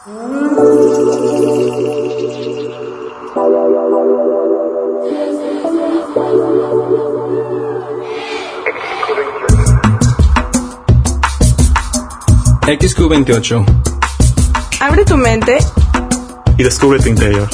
XQ28. Abre tu mente y descubre tu interior.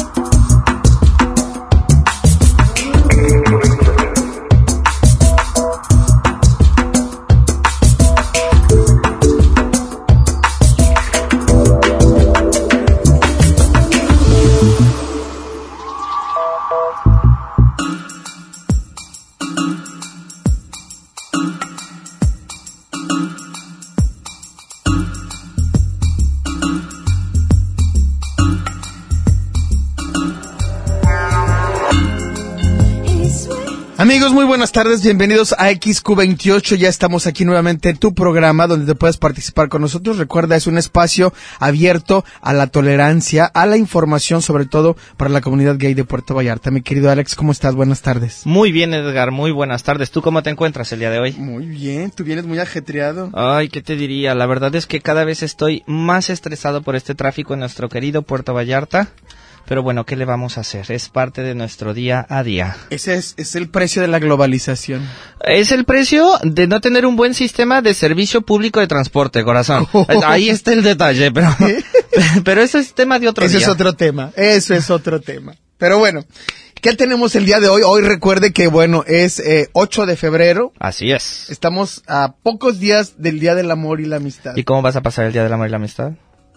Amigos, muy buenas tardes, bienvenidos a XQ28, ya estamos aquí nuevamente en tu programa donde te puedes participar con nosotros. Recuerda, es un espacio abierto a la tolerancia, a la información, sobre todo para la comunidad gay de Puerto Vallarta. Mi querido Alex, ¿cómo estás? Buenas tardes. Muy bien, Edgar, muy buenas tardes. ¿Tú cómo te encuentras el día de hoy? Muy bien, tú vienes muy ajetreado. Ay, ¿qué te diría? La verdad es que cada vez estoy más estresado por este tráfico en nuestro querido Puerto Vallarta. Pero bueno, ¿qué le vamos a hacer? Es parte de nuestro día a día. Ese es el precio de la globalización. Es el precio de no tener un buen sistema de servicio público de transporte, corazón. Ahí está el detalle, pero eso es tema de otro día. Eso es otro tema. Pero bueno, ¿qué tenemos el día de hoy? Hoy recuerde que, bueno, es 8 de febrero. Así es. Estamos a pocos días del Día del Amor y la Amistad. ¿Y cómo vas a pasar el Día del Amor y la Amistad?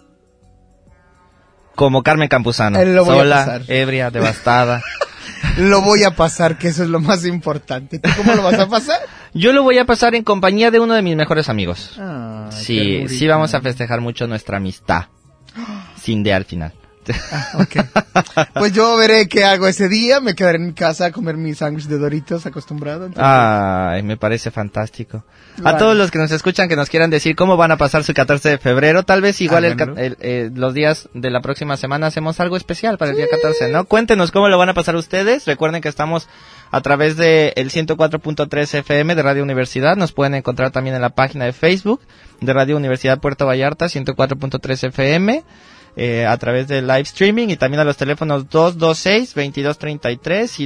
Como Carmen Campuzano, sola, ebria, devastada. Lo voy a pasar, que eso es lo más importante. ¿Tú cómo lo vas a pasar? Yo lo voy a pasar en compañía de uno de mis mejores amigos. Sí, sí vamos a festejar mucho nuestra amistad. Sin D al final. Okay. Pues yo veré qué hago ese día, me quedaré en mi casa a comer mi sándwich de Doritos acostumbrado. Entonces... Ay, me parece fantástico. Vale. A todos los que nos escuchan, que nos quieran decir cómo van a pasar su 14 de febrero, tal vez igual los días de la próxima semana hacemos algo especial para el día 14, ¿no? Cuéntenos cómo lo van a pasar ustedes. Recuerden que estamos a través de el 104.3 FM de Radio Universidad. Nos pueden encontrar también en la página de Facebook de Radio Universidad Puerto Vallarta, 104.3 FM. A través del live streaming y también a los teléfonos 226-2233 y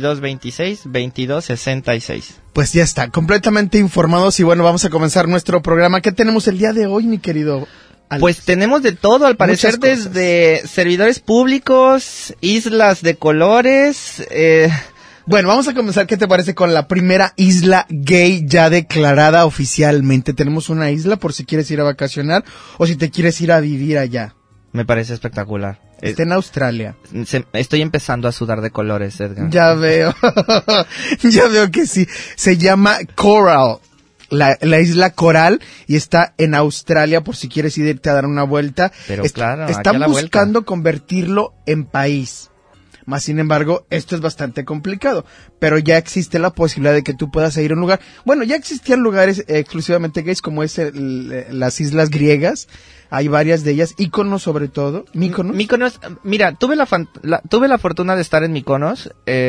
226-2266. Pues ya está, completamente informados y bueno, vamos a comenzar nuestro programa. ¿Qué tenemos el día de hoy, mi querido Alex? Pues tenemos de todo, al parecer, desde servidores públicos, islas de colores... Bueno, vamos a comenzar, ¿qué te parece? Con la primera isla gay ya declarada oficialmente. Tenemos una isla por si quieres ir a vacacionar o si te quieres ir a vivir allá. Me parece espectacular. Está en Australia. Estoy empezando a sudar de colores, Edgar. Ya veo. Ya veo que sí. Se llama Coral. La isla Coral y está en Australia por si quieres irte a dar una vuelta. Pero claro, están buscando convertirlo en país. Más sin embargo, esto es bastante complicado, pero ya existe la posibilidad de que tú puedas ir a un lugar. Bueno, ya existían lugares exclusivamente gays como es las islas griegas. Hay varias de ellas, Mykonos sobre todo. Mykonos, mira, tuve la fortuna de estar en Mykonos.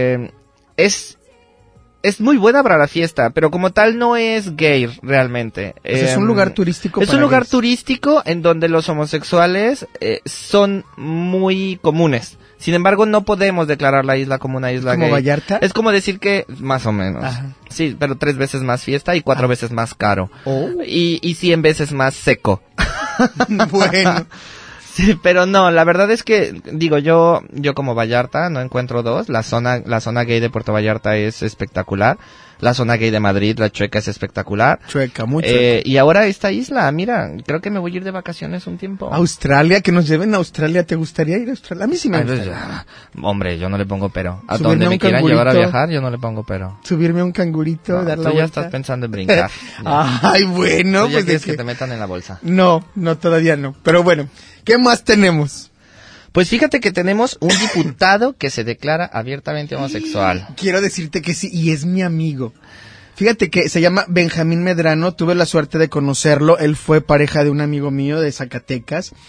Es muy buena para la fiesta, pero como tal no es gay realmente. Es un lugar turístico. Es un lugar turístico en donde los homosexuales son muy comunes. Sin embargo, no podemos declarar la isla como una isla gay. ¿Como Vallarta? Es como decir que, más o menos. Ajá. Sí, pero 3 veces más fiesta y 4 veces más caro. Oh. Y 100 veces más seco. Bueno. Sí, pero no, la verdad es que, digo, yo como Vallarta no encuentro dos. La zona gay de Puerto Vallarta es espectacular. La zona gay de Madrid, la Chueca, es espectacular. Chueca, mucho. Y ahora esta isla, mira, creo que me voy a ir de vacaciones un tiempo. Australia, que nos lleven a Australia. ¿Te gustaría ir a Australia? A mí sí me gusta. Hombre, yo no le pongo pero. A Subirme donde a me un quieran cangurito. llevar a viajar, yo no le pongo pero. Subirme a un cangurito, No, dar la tú vuelta. ya estás pensando en brincar. Ay, bueno. Tú ya Pues quieres que te metan en la bolsa. No, todavía no. Pero bueno, ¿qué más tenemos? Pues fíjate que tenemos un diputado que se declara abiertamente homosexual. Quiero decirte que sí, y es mi amigo. Fíjate que se llama Benjamín Medrano, tuve la suerte de conocerlo, él fue pareja de un amigo mío de Zacatecas.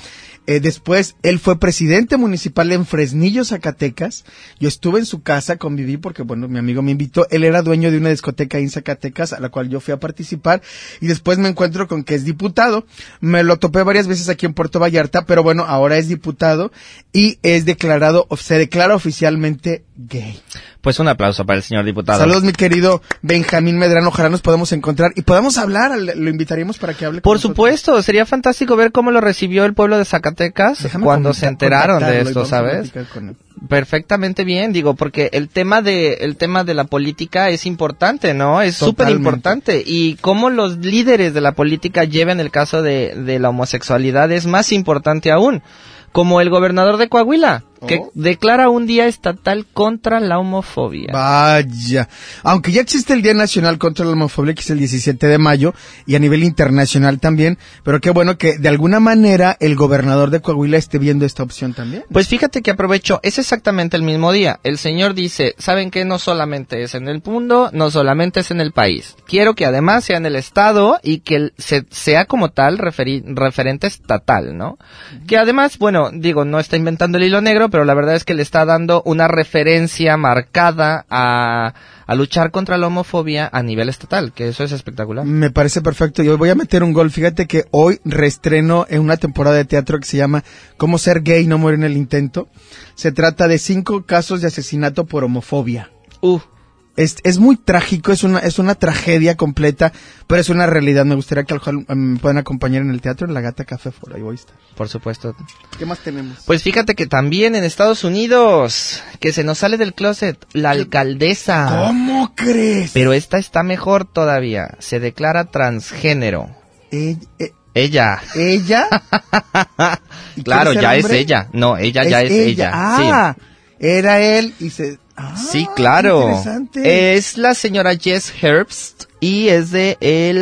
Después, él fue presidente municipal en Fresnillo, Zacatecas. Yo estuve en su casa, conviví porque, bueno, mi amigo me invitó. Él era dueño de una discoteca en Zacatecas, a la cual yo fui a participar. Y después me encuentro con que es diputado. Me lo topé varias veces aquí en Puerto Vallarta, pero bueno, ahora es diputado y se declara oficialmente gay. Pues un aplauso para el señor diputado. Saludos, mi querido Benjamín Medrano. Ojalá nos podamos encontrar y podamos hablar. Lo invitaríamos para que hable con nosotros. Por supuesto, sería fantástico ver cómo lo recibió el pueblo de Zacatecas cuando se enteraron de esto, ¿sabes? Perfectamente bien, digo, porque el tema de la política es importante, ¿no? Es súper importante. Y cómo los líderes de la política lleven el caso de la homosexualidad es más importante aún. Como el gobernador de Coahuila, que declara un día estatal contra la homofobia. Vaya. Aunque ya existe el Día Nacional contra la Homofobia, que es el 17 de mayo, y a nivel internacional también, pero qué bueno que de alguna manera el gobernador de Coahuila esté viendo esta opción también. Pues fíjate que aprovecho, es exactamente el mismo día. El señor dice, ¿saben qué? No solamente es en el mundo, no solamente es en el país. Quiero que además sea en el estado y que sea como tal referente estatal, ¿no? Que además, bueno, digo, no está inventando el hilo negro, pero la verdad es que le está dando una referencia marcada a luchar contra la homofobia a nivel estatal, que eso es espectacular. Me parece perfecto. Yo voy a meter un gol. Fíjate que hoy reestreno en una temporada de teatro que se llama ¿Cómo ser gay y no morir en el intento? Se trata de 5 casos de asesinato por homofobia. Es muy trágico, es una tragedia completa, pero es una realidad. Me gustaría que me puedan acompañar en el teatro, en La Gata Café Foro, ahí voy a estar. Por supuesto. ¿Qué más tenemos? Pues fíjate que también en Estados Unidos, que se nos sale del closet, la alcaldesa. ¿Cómo crees? Pero esta está mejor todavía, se declara transgénero. Ella. ¿Ella? Claro, ya es ella. No, ella ya es ella. Ah, sí. Era él y se... sí, claro. Interesante. Es la señora Jess Herbst y es de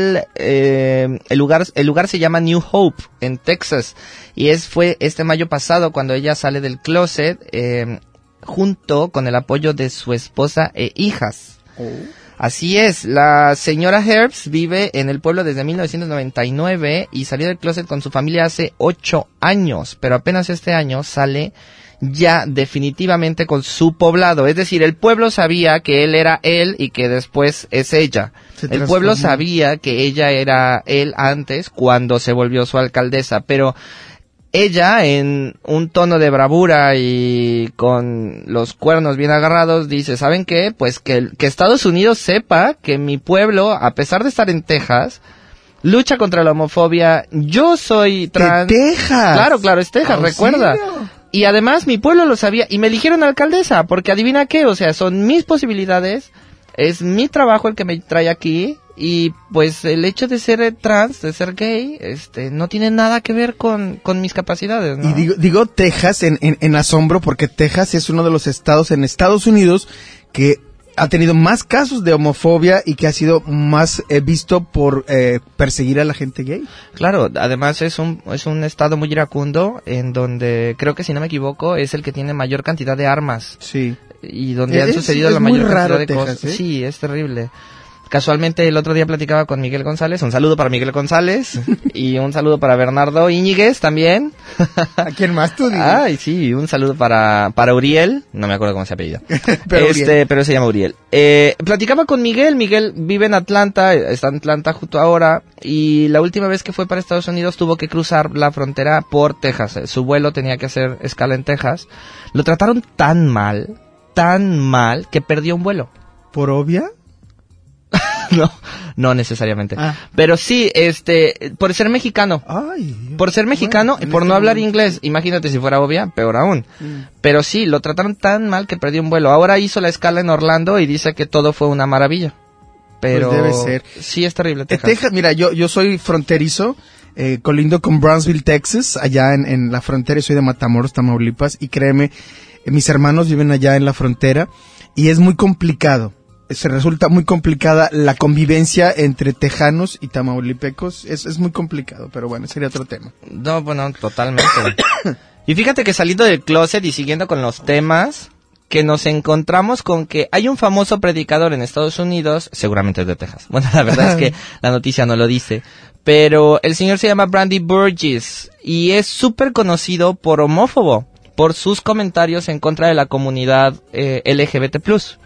el lugar se llama New Hope en Texas y fue este mayo pasado cuando ella sale del closet junto con el apoyo de su esposa e hijas. Así es, la señora Herbst vive en el pueblo desde 1999 y salió del closet con su familia hace 8 años, pero apenas este año sale ya definitivamente con su poblado. Es decir, el pueblo sabía que él era él y que después es ella. El pueblo sabía que ella era él antes cuando se volvió su alcaldesa, pero ella en un tono de bravura y con los cuernos bien agarrados dice, ¿saben qué? Pues que Estados Unidos sepa que mi pueblo, a pesar de estar en Texas, lucha contra la homofobia. Yo soy trans. ¿De Texas? Claro, es Texas, recuerda. Y además mi pueblo lo sabía y me eligieron alcaldesa, porque adivina qué, o sea, son mis posibilidades, es mi trabajo el que me trae aquí y pues el hecho de ser trans, de ser gay, no tiene nada que ver con mis capacidades, ¿no? Y digo Texas en asombro porque Texas es uno de los estados en Estados Unidos que ha tenido más casos de homofobia y que ha sido más visto por perseguir a la gente gay. Claro, además es un estado muy iracundo en donde creo que si no me equivoco es el que tiene mayor cantidad de armas. Sí. Y donde han sucedido la mayor cantidad de cosas. Sí, es terrible. Casualmente el otro día platicaba con Miguel González, un saludo para Miguel González y un saludo para Bernardo Íñiguez también. ¿A quién más tú dices? Ay, sí, un saludo para Uriel, no me acuerdo cómo se apellida. Pero se llama Uriel. Platicaba con Miguel vive en Atlanta, está en Atlanta justo ahora y la última vez que fue para Estados Unidos tuvo que cruzar la frontera por Texas. Su vuelo tenía que hacer escala en Texas. Lo trataron tan mal que perdió un vuelo. ¿Por obvia? No necesariamente. Pero sí, por ser mexicano. Por ser mexicano y por no hablar inglés. Imagínate si fuera obvia, peor aún. Pero sí, lo trataron tan mal que perdió un vuelo. Ahora hizo la escala en Orlando y dice que todo fue una maravilla. Pero pues debe ser. Sí, es terrible Texas. Mira, yo soy fronterizo, colindo con Brownsville, Texas, allá en la frontera, y soy de Matamoros, Tamaulipas, y créeme, mis hermanos viven allá en la frontera, y es muy complicado. Se resulta muy complicada la convivencia entre tejanos y tamaulipecos. Es muy complicado, pero bueno, sería otro tema. No, bueno, totalmente. Y fíjate que saliendo del closet y siguiendo con los temas, que nos encontramos con que hay un famoso predicador en Estados Unidos, seguramente es de Texas. Bueno, la verdad es que la noticia no lo dice, pero el señor se llama Brandy Burgess y es súper conocido por homófobo, por sus comentarios en contra de la comunidad LGBT+.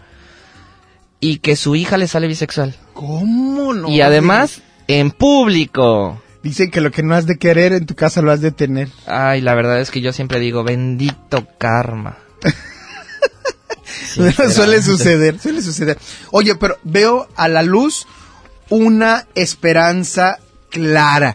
Y que su hija le sale bisexual. ¿Cómo no? Y además, en público. Dicen que lo que no has de querer en tu casa lo has de tener. Ay, la verdad es que yo siempre digo, bendito karma. Suele suceder. Oye, pero veo a la luz una esperanza clara.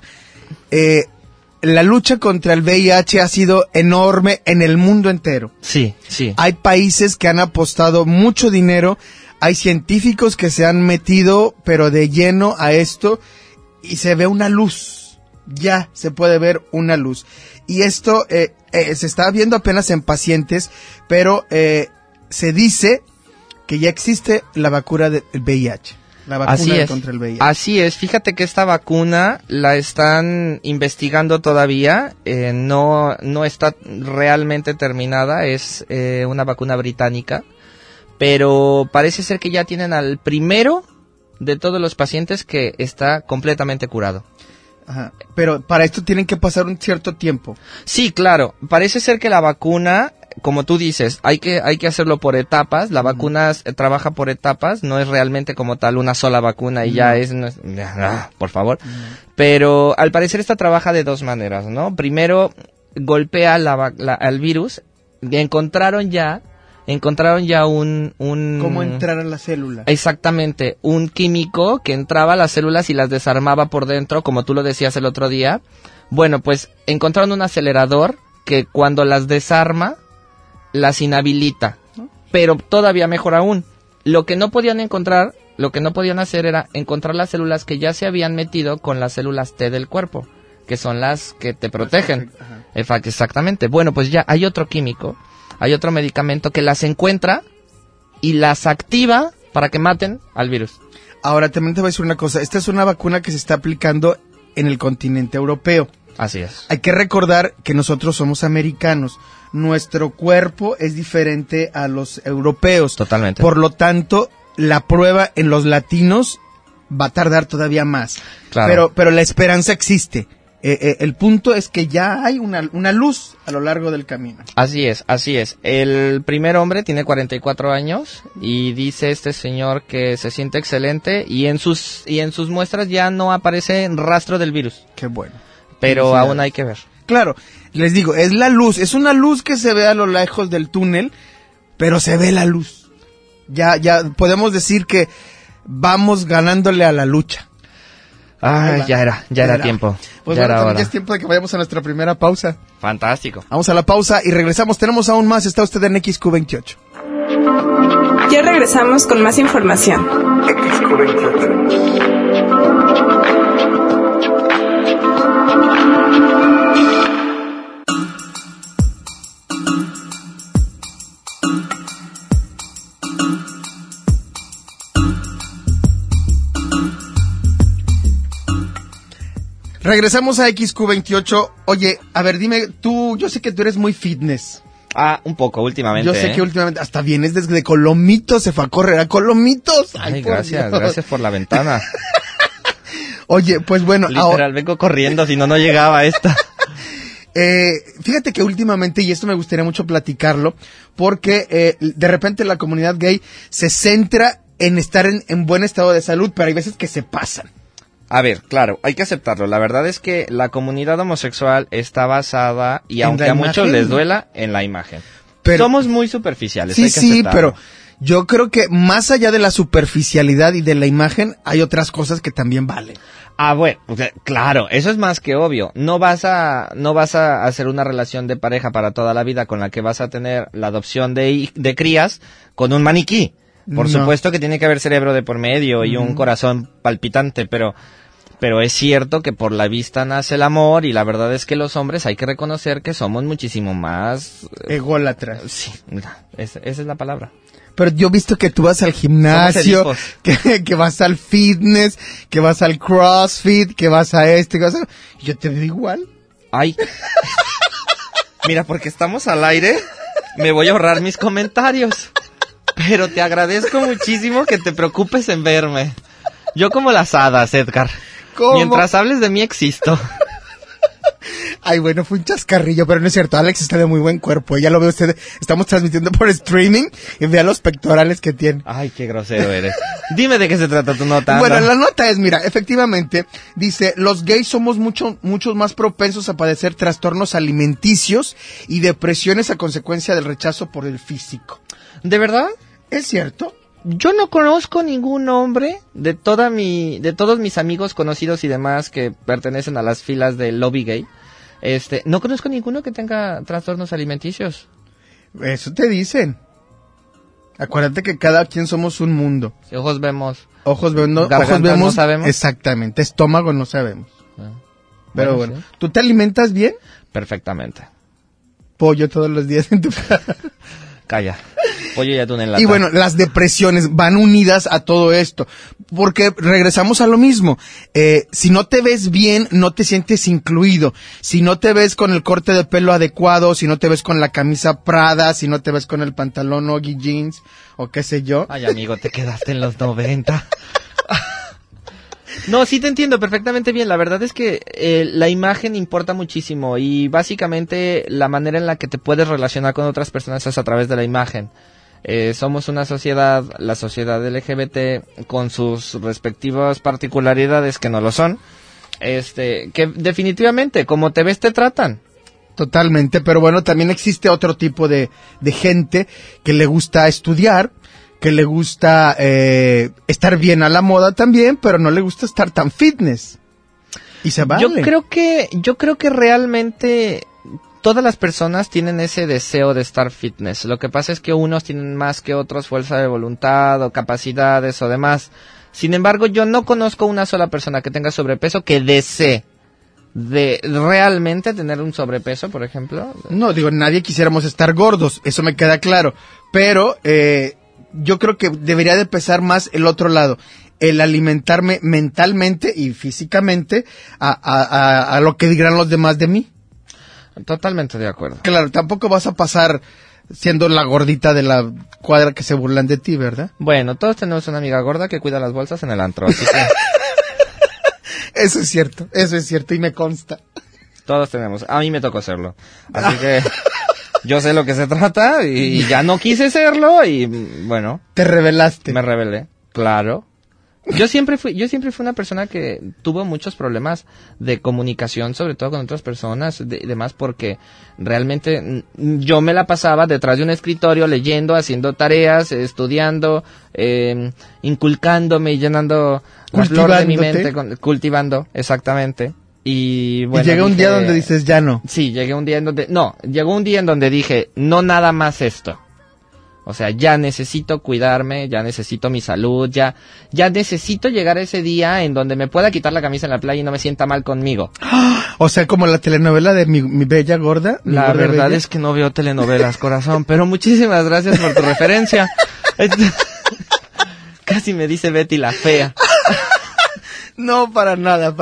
La lucha contra el VIH ha sido enorme en el mundo entero. Sí. Hay países que han apostado mucho dinero, hay científicos que se han metido, pero de lleno a esto, y se ve una luz. Ya se puede ver una luz. Y esto se está viendo apenas en pacientes, pero se dice que ya existe la vacuna del VIH. La vacuna contra el VIH. Así es. Fíjate que esta vacuna la están investigando todavía. No está realmente terminada. Es una vacuna británica. Pero parece ser que ya tienen al primero de todos los pacientes que está completamente curado. Ajá. Pero para esto tienen que pasar un cierto tiempo. Sí, claro. Parece ser que la vacuna, como tú dices, hay que hacerlo por etapas. La vacuna trabaja por etapas, no es realmente como tal una sola vacuna y ya es... por favor. Pero al parecer esta trabaja de dos maneras, ¿no? Primero, golpea al virus. Encontraron ya un... ¿Cómo entrar a la célula? Exactamente, un químico que entraba a las células y las desarmaba por dentro, como tú lo decías el otro día. Bueno, pues encontraron un acelerador que cuando las desarma, las inhabilita. Pero todavía mejor aún, lo que no podían hacer era encontrar las células que ya se habían metido con las células T del cuerpo, que son las que te protegen. Exactamente. Bueno, pues ya hay otro químico. Hay otro medicamento que las encuentra y las activa para que maten al virus. Ahora, también te voy a decir una cosa. Esta es una vacuna que se está aplicando en el continente europeo. Así es. Hay que recordar que nosotros somos americanos. Nuestro cuerpo es diferente a los europeos. Totalmente. Por lo tanto, la prueba en los latinos va a tardar todavía más. Claro. Pero la esperanza existe. El punto es que ya hay una luz a lo largo del camino. Así es. El primer hombre tiene 44 años y dice este señor que se siente excelente y en sus muestras ya no aparece rastro del virus. Qué bueno. Pero aún hay que ver. Claro, les digo, es la luz, es una luz que se ve a lo lejos del túnel, pero se ve la luz. Ya podemos decir que vamos ganándole a la lucha. Ah, ya era tiempo. Pues ya bueno, era hora. ya es tiempo de que vayamos a nuestra primera pausa. Fantástico. Vamos a la pausa y regresamos. Tenemos aún más. Está usted en XQ28. Ya regresamos con más información. XQ28. Regresamos a XQ28. Oye, a ver, dime, yo sé que tú eres muy fitness. Un poco, últimamente. Yo sé que últimamente, hasta vienes desde Colomitos, se fue a correr a Colomitos. Ay, gracias por la ventana. Oye, pues bueno. Literal, vengo corriendo, si no llegaba esta. Fíjate que últimamente, y esto me gustaría mucho platicarlo, porque de repente la comunidad gay se centra en estar en buen estado de salud, pero hay veces que se pasan. A ver, claro, hay que aceptarlo. La verdad es que la comunidad homosexual está basada, y aunque a muchos les duela, en la imagen. Pero somos muy superficiales. Sí, sí, pero yo creo que más allá de la superficialidad y de la imagen, hay otras cosas que también valen. Bueno, claro, eso es más que obvio. No vas a hacer una relación de pareja para toda la vida con la que vas a tener la adopción de crías con un maniquí. Por supuesto que tiene que haber cerebro de por medio y un corazón palpitante, pero es cierto que por la vista nace el amor, y la verdad es que los hombres hay que reconocer que somos muchísimo más... ególatras. Sí, esa es la palabra. Pero yo he visto que tú vas al gimnasio, que vas al fitness, que vas al CrossFit, que vas a que vas a... Yo te veo igual. Ay. Mira, porque estamos al aire, me voy a ahorrar mis comentarios. Pero te agradezco muchísimo que te preocupes en verme. Yo como las hadas, Edgar. ¿Cómo? Mientras hables de mí existo. Ay, bueno, fue un chascarrillo, pero no es cierto. Alex está de muy buen cuerpo. Ya lo ve usted. Estamos transmitiendo por streaming y vea los pectorales que tiene. Ay, qué grosero eres. Dime de qué se trata tu nota. Bueno, la nota es, mira, efectivamente, dice, los gays somos muchos más propensos a padecer trastornos alimenticios y depresiones a consecuencia del rechazo por el físico. ¿De verdad? ¿Es cierto? Yo no conozco ningún hombre de todos mis amigos conocidos y demás que pertenecen a las filas del lobby gay. No conozco ninguno que tenga trastornos alimenticios. Eso te dicen. Acuérdate que cada quien somos un mundo. Si ojos vemos. Ojos vemos, no sabemos. Exactamente, estómago no sabemos. Pero bueno, sí. ¿Tú te alimentas bien? Perfectamente. Pollo todos los días en tu casa. Calla. Pollo y atún en lata. Y bueno, las depresiones van unidas a todo esto, porque regresamos a lo mismo. Si no te ves bien, no te sientes incluido. Si no te ves con el corte de pelo adecuado, si no te ves con la camisa Prada, si no te ves con el pantalón Oggy Jeans, o qué sé yo. Ay, amigo, te quedaste en los 90. No, sí te entiendo perfectamente bien. La verdad es que la imagen importa muchísimo y básicamente la manera en la que te puedes relacionar con otras personas es a través de la imagen. Somos una sociedad, la sociedad LGBT, con sus respectivas particularidades que no lo son, que definitivamente, como te ves, te tratan. Totalmente, pero bueno, también existe otro tipo de gente que le gusta estudiar, que le gusta estar bien a la moda también, pero no le gusta estar tan fitness. Y se vale. Yo creo que realmente todas las personas tienen ese deseo de estar fitness. Lo que pasa es que unos tienen más que otros fuerza de voluntad o capacidades o demás. Sin embargo, yo no conozco una sola persona que tenga sobrepeso que desee de realmente tener un sobrepeso, por ejemplo. No, digo, nadie quisiéramos estar gordos, eso me queda claro. Pero yo creo que debería de pesar más el otro lado, el alimentarme mentalmente y físicamente a lo que dirán los demás de mí. Totalmente de acuerdo. Claro, tampoco vas a pasar siendo la gordita de la cuadra que se burlan de ti, ¿verdad? Bueno, todos tenemos una amiga gorda que cuida las bolsas en el antro, así que... Eso es cierto y me consta. Todos tenemos, a mí me tocó serlo, así que yo sé lo que se trata y ya no quise serlo y bueno. Te rebelaste. Me rebelé, claro. Yo siempre fui una persona que tuvo muchos problemas de comunicación, sobre todo con otras personas y demás, porque realmente yo me la pasaba detrás de un escritorio leyendo, haciendo tareas, estudiando, inculcándome y llenando la flor de mi mente, cultivando, exactamente. Y bueno. Y llega un día donde dices, ya no. Sí, llegó un día en donde dije, no nada más esto. O sea, ya necesito cuidarme, ya necesito mi salud, ya necesito llegar a ese día en donde me pueda quitar la camisa en la playa y no me sienta mal conmigo. O sea, como la telenovela de mi bella gorda. La verdad bella. Es que no veo telenovelas, corazón, pero muchísimas gracias por tu referencia. Casi me dice Betty la fea. No, para nada.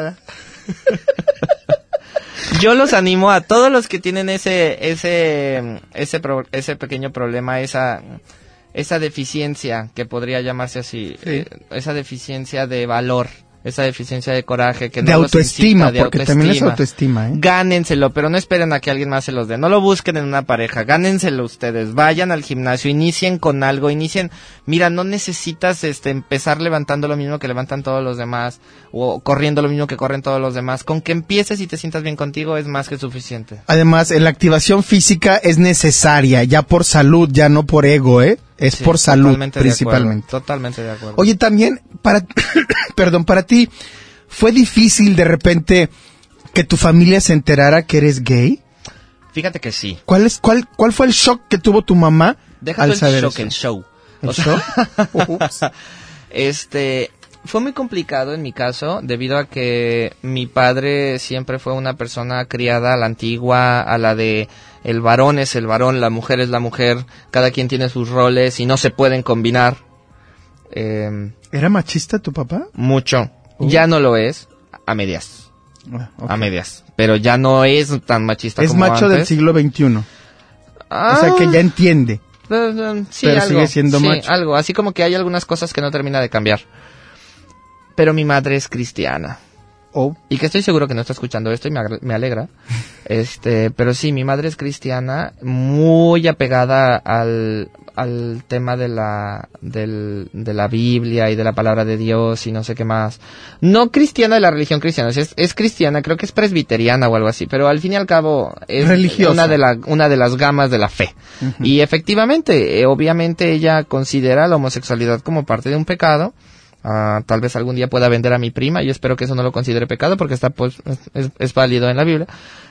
Yo los animo a todos los que tienen ese pequeño problema, esa deficiencia que podría llamarse así, sí. Esa deficiencia de valor, esa deficiencia de coraje, que de no autoestima, incita, porque también es autoestima, Gánenselo, pero no esperen a que alguien más se los dé. No lo busquen en una pareja, gánenselo ustedes. Vayan al gimnasio, inicien con algo, mira, no necesitas empezar levantando lo mismo que levantan todos los demás o corriendo lo mismo que corren todos los demás. Con que empieces y te sientas bien contigo es más que suficiente. Además, la activación física es necesaria, ya por salud, ya no por ego, Es sí, por salud, principalmente. Totalmente de acuerdo. Oye, también, para ti, ¿fue difícil de repente que tu familia se enterara que eres gay? Fíjate que sí. ¿Cuál fue el shock que tuvo tu mamá al saber shock, eso? ¿El show? Fue muy complicado en mi caso, debido a que mi padre siempre fue una persona criada a la antigua, a la de el varón es el varón, la mujer es la mujer, cada quien tiene sus roles y no se pueden combinar. ¿Era machista tu papá? Mucho. Ya no lo es, a medias. Okay. A medias. Pero ya no es tan machista como antes. Es macho del siglo XXI. O sea que ya entiende. Sí, pero algo, sigue siendo macho. Algo, así como que hay algunas cosas que no termina de cambiar. Pero mi madre es cristiana. Y que estoy seguro que no está escuchando esto y me alegra. Pero sí, mi madre es cristiana, muy apegada al tema de la Biblia y de la palabra de Dios y no sé qué más. No cristiana de la religión cristiana, es cristiana, creo que es presbiteriana o algo así, pero al fin y al cabo es religiosa. Una de las gamas de la fe. Uh-huh. Y efectivamente, obviamente ella considera la homosexualidad como parte de un pecado. Tal vez algún día pueda vender a mi prima, yo espero que eso no lo considere pecado porque está pues es válido en la Biblia.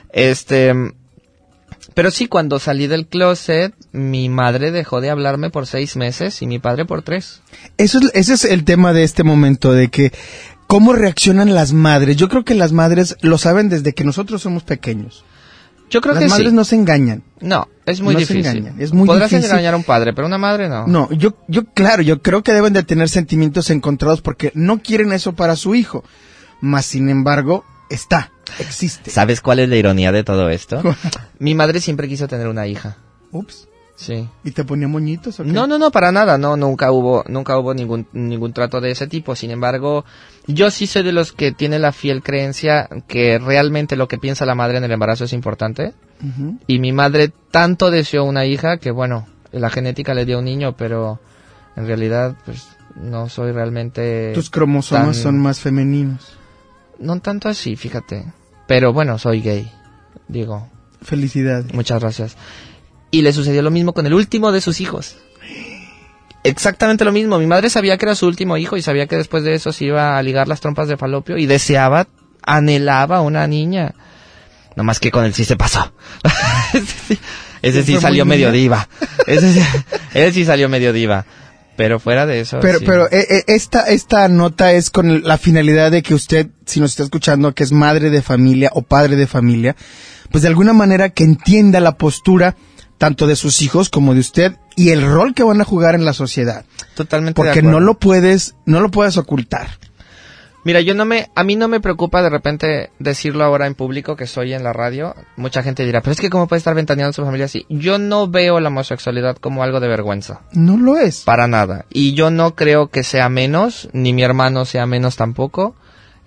Pero sí, cuando salí del closet, mi madre dejó de hablarme por 6 meses y mi padre por 3. Ese es el tema de este momento, de que cómo reaccionan las madres. Yo creo que las madres lo saben desde que nosotros somos pequeños. Yo creo que las madres no se engañan. No, es muy difícil. Es muy Podrás difícil engañar a un padre, pero una madre no. No, yo creo que deben de tener sentimientos encontrados porque no quieren eso para su hijo. Mas, sin embargo, existe. ¿Sabes cuál es la ironía de todo esto? Mi madre siempre quiso tener una hija. Ups. Sí. ¿Y te ponía moñitos o qué? No, para nada, no, nunca hubo ningún trato de ese tipo. Sin embargo, yo sí soy de los que tiene la fiel creencia que realmente lo que piensa la madre en el embarazo es importante. Uh-huh. Y mi madre tanto deseó una hija que, bueno, la genética le dio un niño, pero en realidad, pues, no soy realmente... Tus cromosomas son más femeninos. No tanto así, fíjate. Pero bueno, soy gay, digo. Felicidades. Muchas gracias. Y le sucedió lo mismo con el último de sus hijos. Exactamente lo mismo. Mi madre sabía que era su último hijo y sabía que después de eso se iba a ligar las trompas de falopio y anhelaba una niña. No más que con él sí se pasó. Ese sí salió medio diva. Ese sí salió medio diva. Pero fuera de eso. Pero esta nota es con la finalidad de que usted, si nos está escuchando, que es madre de familia o padre de familia, pues de alguna manera que entienda la postura tanto de sus hijos como de usted y el rol que van a jugar en la sociedad. Totalmente. Porque no lo puedes ocultar. Mira, a mí no me preocupa de repente decirlo ahora en público que soy en la radio. Mucha gente dirá, pero es que cómo puede estar ventaneando a su familia así. Yo no veo la homosexualidad como algo de vergüenza. No lo es. Para nada. Y yo no creo que sea menos, ni mi hermano sea menos tampoco.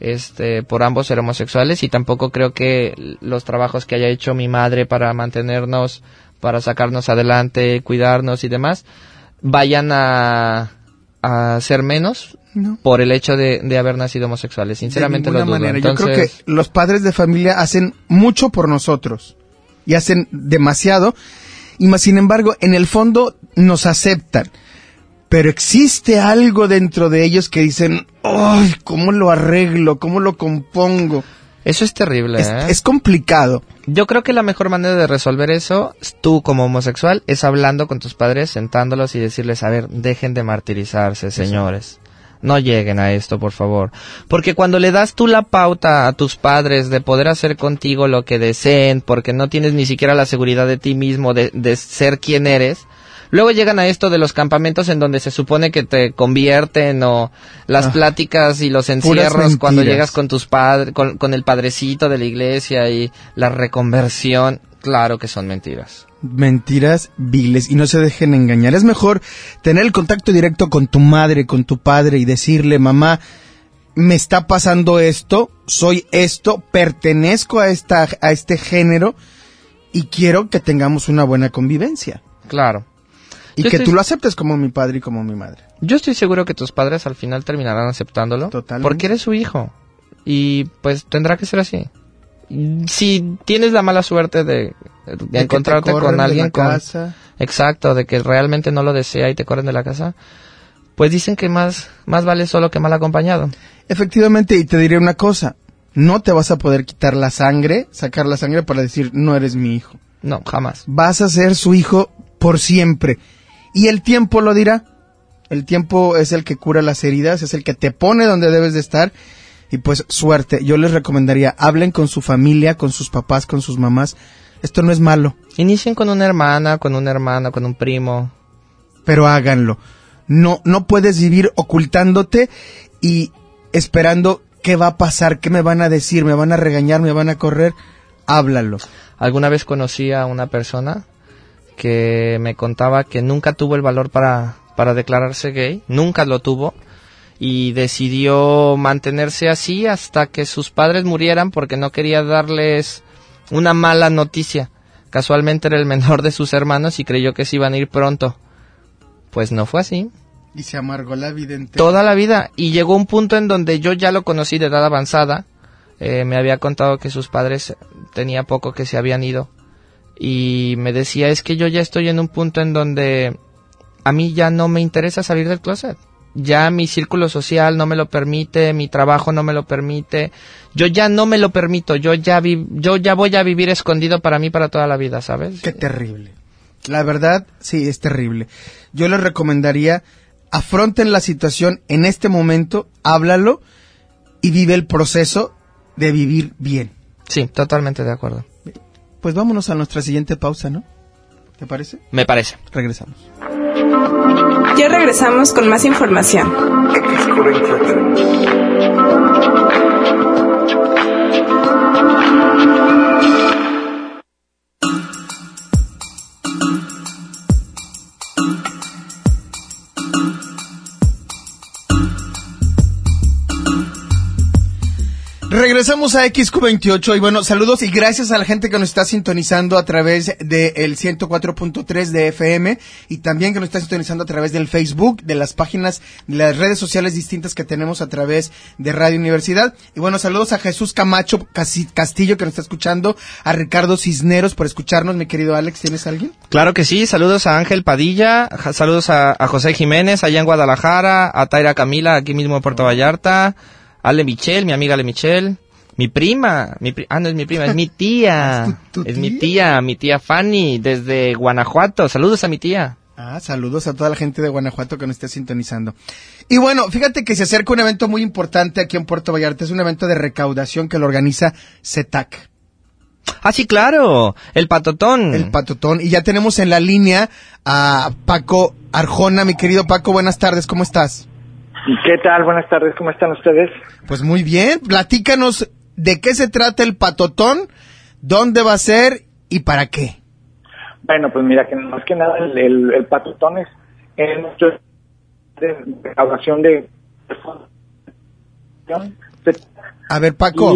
Por ambos ser homosexuales, y tampoco creo que los trabajos que haya hecho mi madre para mantenernos, para sacarnos adelante, cuidarnos y demás, vayan a ser menos. No. Por el hecho de haber nacido homosexuales. Sinceramente lo dudo. Entonces... Yo creo que los padres de familia hacen mucho por nosotros y hacen demasiado, y más sin embargo en el fondo nos aceptan, pero existe algo dentro de ellos que dicen, ¡ay! ¿Cómo lo arreglo? ¿Cómo lo compongo? Eso es terrible, es complicado. Yo creo que la mejor manera de resolver eso, tú como homosexual, es hablando con tus padres, sentándolos y decirles, a ver, dejen de martirizarse, señores. No lleguen a esto, por favor. Porque cuando le das tú la pauta a tus padres de poder hacer contigo lo que deseen, porque no tienes ni siquiera la seguridad de ti mismo, de ser quien eres, luego llegan a esto de los campamentos en donde se supone que te convierten, o las pláticas y los encierros cuando llegas con tus padres, con el padrecito de la iglesia y la reconversión. Claro que son mentiras. Mentiras viles, y no se dejen engañar. Es mejor tener el contacto directo con tu madre, con tu padre, y decirle, mamá, me está pasando esto, soy esto, pertenezco a este género y quiero que tengamos una buena convivencia. Claro. Y que tú lo aceptes como mi padre y como mi madre. Yo estoy seguro que tus padres al final terminarán aceptándolo. Totalmente. Porque eres su hijo. Y pues tendrá que ser así. Si tienes la mala suerte de encontrarte con alguien casa. Exacto, de que realmente no lo desea y te corren de la casa, pues dicen que más vale solo que mal acompañado. Efectivamente, y te diré una cosa, no te vas a poder quitar la sangre, sacar la sangre para decir, no eres mi hijo. No, jamás. Vas a ser su hijo por siempre. Y el tiempo lo dirá. El tiempo es el que cura las heridas, es el que te pone donde debes de estar. Y pues suerte, yo les recomendaría, hablen con su familia, con sus papás, con sus mamás. Esto no es malo. Inicien con una hermana, con un hermano, con un primo. Pero háganlo. No puedes vivir ocultándote y esperando qué va a pasar, qué me van a decir, me van a regañar, me van a correr. Háblalo. Alguna vez conocí a una persona que me contaba que nunca tuvo el valor para declararse gay, nunca lo tuvo. y decidió mantenerse así hasta que sus padres murieran porque no quería darles una mala noticia. Casualmente era el menor de sus hermanos y creyó que se iban a ir pronto. Pues no fue así. Y se amargó la vida entera. Toda la vida. Y llegó un punto en donde yo ya lo conocí de edad avanzada. Me había contado que sus padres tenía poco que se habían ido. Y me decía, es que yo ya estoy en un punto en donde a mí ya no me interesa salir del closet. Ya mi círculo social no me lo permite, mi trabajo no me lo permite. Yo ya no me lo permito. Yo ya voy a vivir escondido para mí para toda la vida, ¿sabes? Qué terrible. La verdad, sí, es terrible. Yo les recomendaría, afronten la situación en este momento, háblalo y vive el proceso de vivir bien. Sí, totalmente de acuerdo. Pues vámonos a nuestra siguiente pausa, ¿no? ¿Te parece? Me parece. Regresamos. Ya regresamos con más información. Regresamos a XQ28 y bueno, saludos y gracias a la gente que nos está sintonizando a través del 104.3 de FM y también que nos está sintonizando a través del Facebook, de las páginas, de las redes sociales distintas que tenemos a través de Radio Universidad. Y bueno, saludos a Jesús Camacho Castillo que nos está escuchando, a Ricardo Cisneros por escucharnos. Mi querido Alex, ¿tienes a alguien? Claro que sí, saludos a Ángel Padilla, saludos a José Jiménez allá en Guadalajara, a Taira Camila aquí mismo en Puerto Vallarta, Ale Michel, mi amiga Ale Michel, mi prima, no es mi prima, es mi tía, es mi tía Fanny, desde Guanajuato, saludos a mi tía. Saludos a toda la gente de Guanajuato que nos esté sintonizando. Y bueno, fíjate que se acerca un evento muy importante aquí en Puerto Vallarta, es un evento de recaudación que lo organiza CETAC. Ah, sí, claro, el Patotón. El Patotón, y ya tenemos en la línea a Paco Arjona. Mi querido Paco, buenas tardes, ¿cómo estás? ¿Qué tal? Buenas tardes, ¿cómo están ustedes? Pues muy bien, platícanos de qué se trata el Patotón, dónde va a ser y para qué. Bueno, pues mira, que más que nada el Patotón es nuestro de recaudación de... A ver, Paco.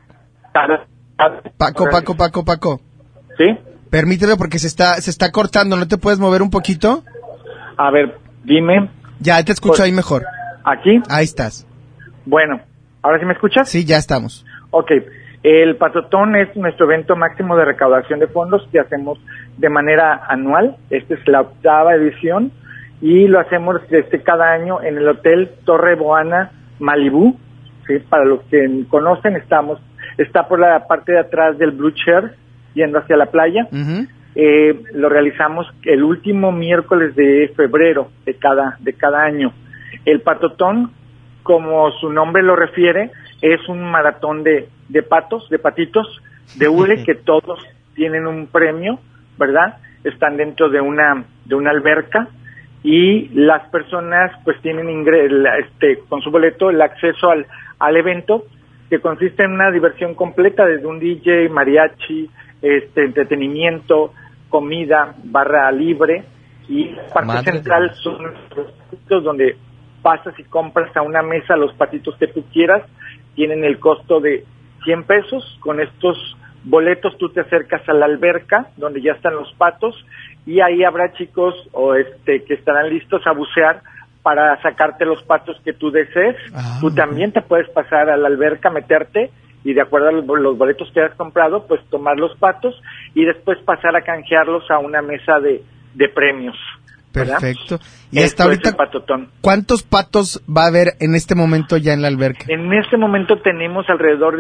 Paco. ¿Sí? Permíteme porque se está cortando, ¿no te puedes mover un poquito? A ver, dime. Ya, te escucho ahí mejor. ¿Aquí? Ahí estás. Bueno, ¿ahora sí me escuchas? Sí, ya estamos. Ok, el Patotón es nuestro evento máximo de recaudación de fondos que hacemos de manera anual. Esta es la 8ª edición y lo hacemos cada año en el Hotel Torre Boana Malibú. ¿Sí? Para los que conocen, está por la parte de atrás del Blue Chair, yendo hacia la playa. Uh-huh. Lo realizamos el último miércoles de febrero de cada año. El Patotón, como su nombre lo refiere, es un maratón de patitos, de hule, que todos tienen un premio, ¿verdad? Están dentro de una alberca y las personas pues tienen con su boleto el acceso al evento, que consiste en una diversión completa desde un DJ, mariachi, entretenimiento, comida, barra libre, y la parte central son los patitos donde pasas y compras a una mesa los patitos que tú quieras. Tienen el costo de 100 pesos. Con estos boletos tú te acercas a la alberca donde ya están los patos y ahí habrá chicos que estarán listos a bucear para sacarte los patos que tú desees. Tú también te puedes pasar a la alberca, meterte y de acuerdo a los boletos que has comprado, pues tomar los patos y después pasar a canjearlos a una mesa de premios. ¿verdad? Perfecto. Y hasta ahorita, es el Patotón. ¿Cuántos patos va a haber en este momento ya en la alberca? En este momento tenemos alrededor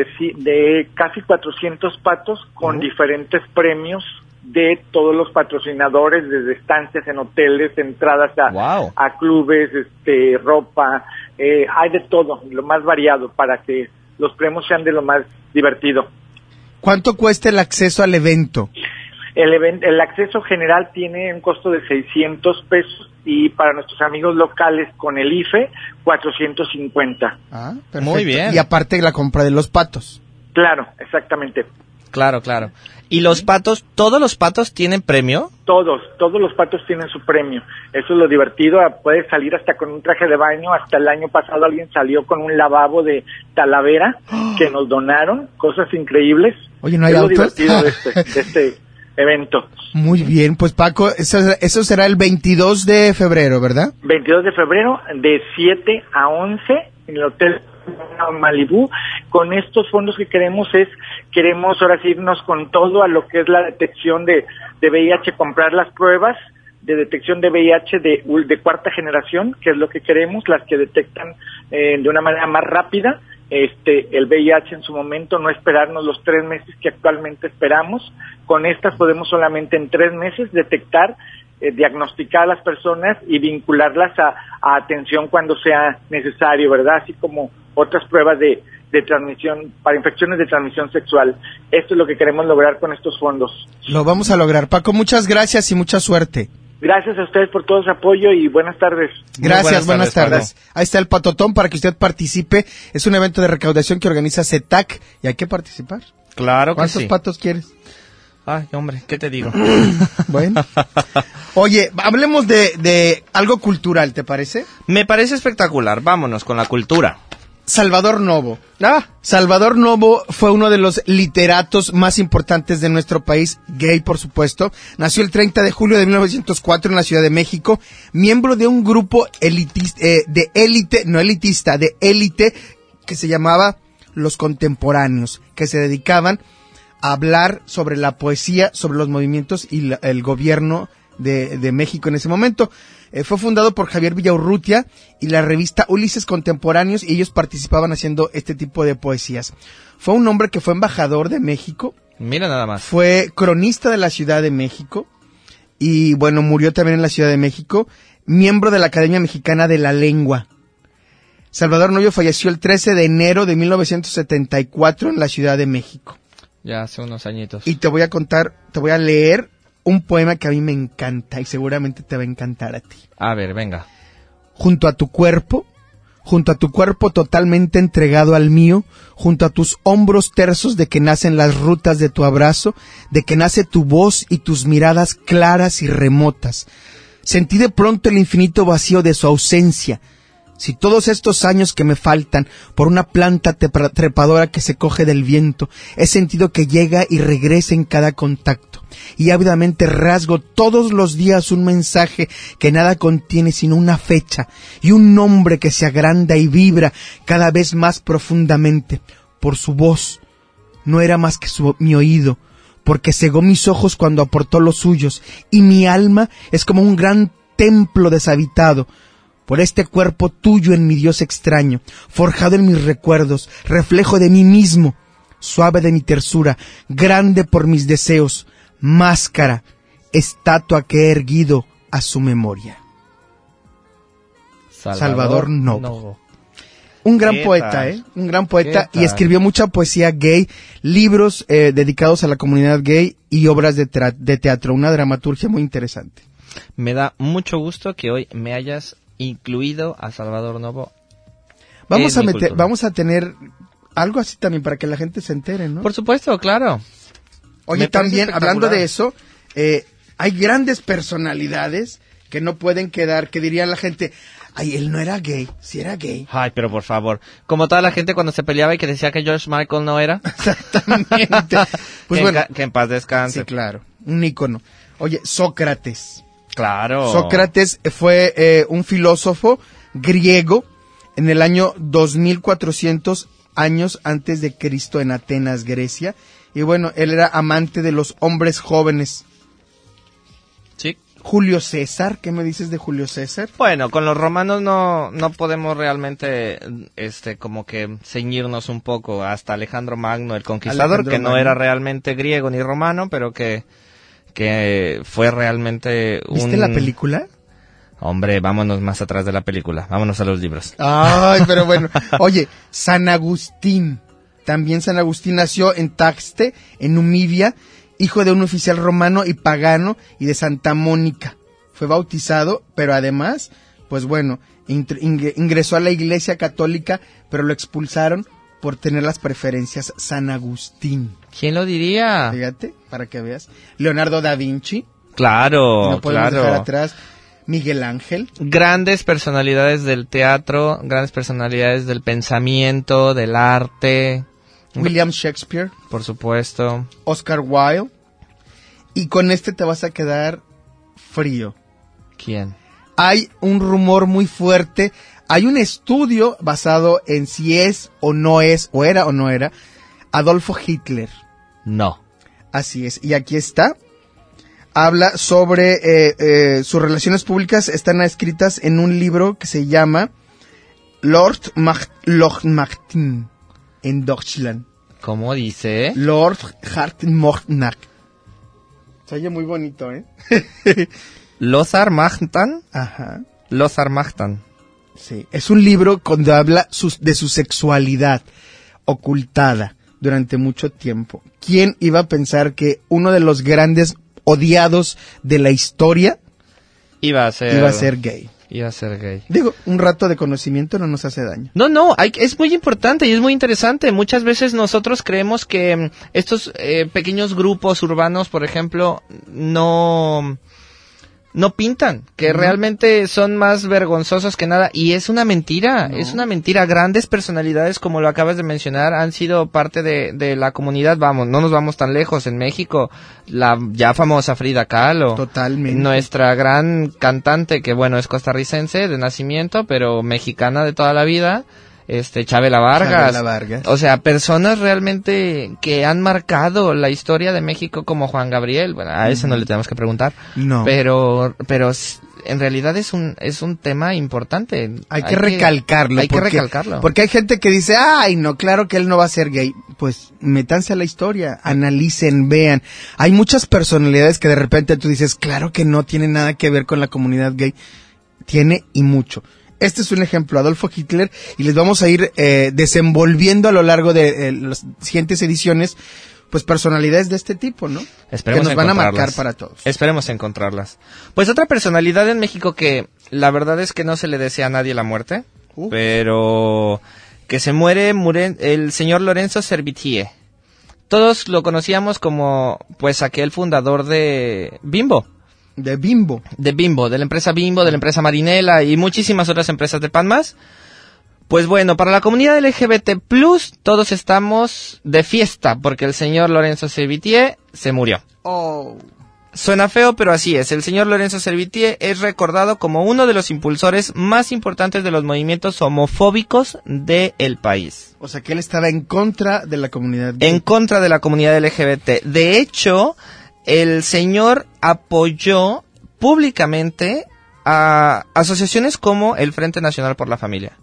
de casi 400 patos con diferentes premios de todos los patrocinadores, desde estancias en hoteles, entradas a clubes, ropa, hay de todo, lo más variado, para que los premios sean de lo más divertido. ¿Cuánto cuesta el acceso al evento? El acceso general tiene un costo de 600 pesos y para nuestros amigos locales con el IFE, 450. Ah, perfecto. Muy bien. Y aparte la compra de los patos. Claro, exactamente. Claro. ¿Y los patos, todos los patos tienen premio? Todos los patos tienen su premio. Eso es lo divertido, puedes salir hasta con un traje de baño. Hasta el año pasado alguien salió con un lavabo de Talavera que nos donaron, cosas increíbles. Oye, ¿no hay es lo autos? divertido de este evento. Muy bien, pues Paco, eso será el 22 de febrero, ¿verdad? 22 de febrero, de 7 a 11, en el Hotel Malibú. Con estos fondos que queremos ahora sí irnos con todo a lo que es la detección de VIH, comprar las pruebas de detección de VIH de cuarta generación, que es lo que queremos, las que detectan de una manera más rápida el VIH en su momento, no esperarnos los 3 meses que actualmente esperamos. Con estas podemos solamente en 3 meses detectar, diagnosticar a las personas y vincularlas a atención cuando sea necesario, ¿verdad? Así como otras pruebas de transmisión, para infecciones de transmisión sexual. Esto es lo que queremos lograr con estos fondos. Lo vamos a lograr. Paco, muchas gracias y mucha suerte. Gracias a ustedes por todo su apoyo y buenas tardes. Gracias, buenas tardes. Ahí está el patotón para que usted participe. Es un evento de recaudación que organiza CETAC y hay que participar. Claro que sí. ¿Cuántos patos quieres? Ay, hombre, ¿qué te digo? Bueno. Oye, hablemos de algo cultural, ¿te parece? Me parece espectacular. Vámonos con la cultura. Salvador Novo. Salvador Novo fue uno de los literatos más importantes de nuestro país, gay por supuesto. Nació el 30 de julio de 1904 en la Ciudad de México, miembro de un grupo de élite que se llamaba Los Contemporáneos, que se dedicaban a hablar sobre la poesía, sobre los movimientos y el gobierno de México en ese momento. Fue fundado por Javier Villaurrutia y la revista Ulises Contemporáneos, y ellos participaban haciendo este tipo de poesías. Fue un hombre que fue embajador de México. Mira nada más. Fue cronista de la Ciudad de México y bueno, murió también en la Ciudad de México, miembro de la Academia Mexicana de la Lengua. Salvador Novo falleció el 13 de enero de 1974 en la Ciudad de México. Ya hace unos añitos. Y te voy a leer un poema que a mí me encanta y seguramente te va a encantar a ti. A ver, venga. Junto a tu cuerpo totalmente entregado al mío, junto a tus hombros tersos de que nacen las rutas de tu abrazo, de que nace tu voz y tus miradas claras y remotas. Sentí de pronto el infinito vacío de su ausencia. Si todos estos años que me faltan por una planta trepadora que se coge del viento, he sentido que llega y regresa en cada contacto, y ávidamente rasgo todos los días un mensaje que nada contiene sino una fecha y un nombre que se agranda y vibra cada vez más profundamente por su voz. No era más que mi oído, porque cegó mis ojos cuando aportó los suyos, y mi alma es como un gran templo deshabitado por este cuerpo tuyo en mi Dios extraño, forjado en mis recuerdos, reflejo de mí mismo, suave de mi tersura, grande por mis deseos, máscara, estatua que he erguido a su memoria. Salvador Novo. Un gran poeta, un gran poeta, y escribió mucha poesía gay, libros dedicados a la comunidad gay y obras de teatro, una dramaturgia muy interesante. Me da mucho gusto que hoy me hayas incluido a Salvador Novo. Vamos a tener algo así también para que la gente se entere, ¿no? Por supuesto, claro. Oye, también, hablando de eso, hay grandes personalidades que no pueden quedar, que diría la gente, ay, él no era gay, sí era gay. Ay, pero por favor, como toda la gente cuando se peleaba y que decía que George Michael no era. Exactamente. Pues que en paz descanse. Sí, claro, un ícono. Oye, Sócrates. Claro. Sócrates fue un filósofo griego en el año 2400 años antes de Cristo en Atenas, Grecia. Y bueno, él era amante de los hombres jóvenes. Sí. Julio César, ¿qué me dices de Julio César? Bueno, con los romanos no podemos realmente como que ceñirnos un poco. Hasta Alejandro Magno, el conquistador, que no era realmente griego ni romano, pero que fue realmente ¿Viste la película? Hombre, vámonos más atrás de la película, vámonos a los libros. Ay, pero bueno. Oye, San Agustín. También San Agustín nació en Taxte, en Numidia, hijo de un oficial romano y pagano y de Santa Mónica. Fue bautizado, pero además, pues bueno, ingresó a la Iglesia Católica, pero lo expulsaron por tener las preferencias San Agustín. ¿Quién lo diría? Fíjate, para que veas. Leonardo da Vinci. Claro, No podemos dejar atrás. Miguel Ángel. Grandes personalidades del teatro, grandes personalidades del pensamiento, del arte. William Shakespeare. Por supuesto. Oscar Wilde. Y con este te vas a quedar frío. ¿Quién? Hay un rumor muy fuerte. Hay un estudio basado en si es o no es, o era o no era, Adolfo Hitler. No. Así es. Y aquí está. Habla sobre sus relaciones públicas. Están escritas en un libro que se llama Lord-Martin en Deutschland. ¿Cómo dice? Lord Hartmortnack. Se oye muy bonito, ¿eh? Lothar Machtan. Ajá. Lothar Machtan. Sí. Es un libro donde habla de su sexualidad ocultada durante mucho tiempo. ¿Quién iba a pensar que uno de los grandes odiados de la historia iba a ser gay? Iba a ser gay. Digo, un rato de conocimiento no nos hace daño. No, es muy importante y es muy interesante. Muchas veces nosotros creemos que estos pequeños grupos urbanos, por ejemplo, no pintan, que realmente son más vergonzosos que nada, y es una mentira, es una mentira. Grandes personalidades, como lo acabas de mencionar, han sido parte de la comunidad. Vamos, no nos vamos tan lejos. En México, la ya famosa Frida Kahlo. Totalmente. Nuestra gran cantante, que bueno, es costarricense de nacimiento, pero mexicana de toda la vida. Chabela Vargas. O sea, personas realmente que han marcado la historia de México, como Juan Gabriel. Bueno, a ese no le tenemos que preguntar. No. Pero en realidad es un tema importante. Hay que recalcarlo. Porque hay gente que dice, ay, no, claro que él no va a ser gay. Pues métanse a la historia, analicen, vean. Hay muchas personalidades que de repente tú dices, claro que no tiene nada que ver con la comunidad gay. Tiene y mucho. Este es un ejemplo, Adolfo Hitler, y les vamos a ir desenvolviendo a lo largo de las siguientes ediciones, pues personalidades de este tipo, ¿no? Esperemos que nos van a marcar para todos. Esperemos encontrarlas. Pues otra personalidad en México que la verdad es que no se le desea a nadie la muerte, pero que se muere el señor Lorenzo Servitje. Todos lo conocíamos como, pues, aquel fundador de Bimbo. De Bimbo, de la empresa Bimbo, de la empresa Marinela y muchísimas otras empresas de pan más. Pues bueno, para la comunidad LGBT+, todos estamos de fiesta, porque el señor Lorenzo Servitje se murió. Oh. Suena feo, pero así es. El señor Lorenzo Servitje es recordado como uno de los impulsores más importantes de los movimientos homofóbicos del país. O sea, que él estaba en contra de la comunidad gay. En contra de la comunidad LGBT. De hecho, el señor apoyó públicamente a asociaciones como el Frente Nacional por la Familia.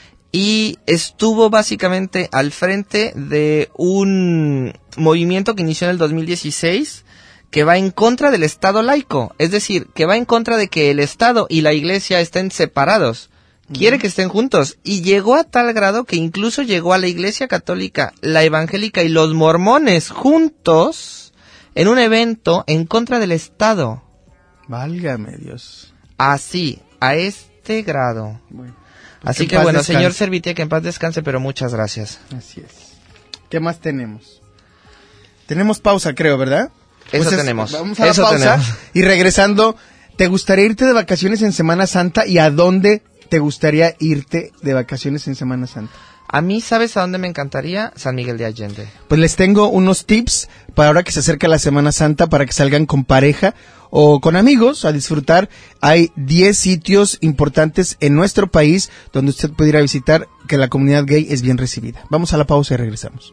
Y estuvo básicamente al frente de un movimiento que inició en el 2016 que va en contra del Estado laico. Es decir, que va en contra de que el Estado y la Iglesia estén separados. Quiere que estén juntos. Y llegó a tal grado que incluso llegó a la Iglesia Católica, la Evangélica y los mormones juntos en un evento en contra del Estado. Válgame Dios. Así, a este grado. Bueno, así que bueno, señor Servitje, que en paz descanse, pero muchas gracias. Así es. ¿Qué más tenemos? Tenemos pausa, creo, ¿verdad? Eso tenemos. Vamos a la pausa y regresando, ¿te gustaría irte de vacaciones en Semana Santa y a dónde te gustaría irte de vacaciones en Semana Santa? A mí, ¿sabes a dónde me encantaría? San Miguel de Allende. Pues les tengo unos tips para ahora que se acerca la Semana Santa, para que salgan con pareja o con amigos a disfrutar. Hay 10 sitios importantes en nuestro país donde usted puede ir a visitar, que la comunidad gay es bien recibida. Vamos a la pausa y regresamos.